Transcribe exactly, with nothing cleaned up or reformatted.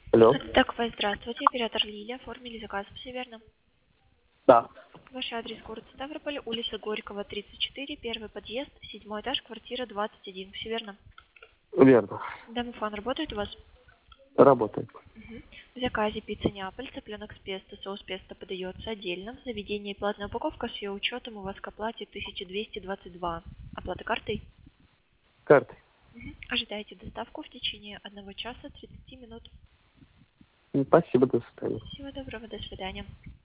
Алло. Так, вы здравствуйте, оператор Лилия, оформили заказ, все верно? Да, Ваш адрес город Ставрополь, улица Горького, тридцать четыре, первый подъезд, седьмой этаж, квартира двадцать один, все верно? верно. Домофон работает у вас? Работает. Мгм. В заказе пицца Неаполь, цыпленок с песто, соус песто подается отдельно. В заведении платная упаковка с ее учетом у вас к оплате тысяча двести двадцать два. Оплата картой? Картой. Мгм. Ожидайте доставку в течение одного часа тридцати минут. Спасибо, до свидания. Всего доброго, до свидания.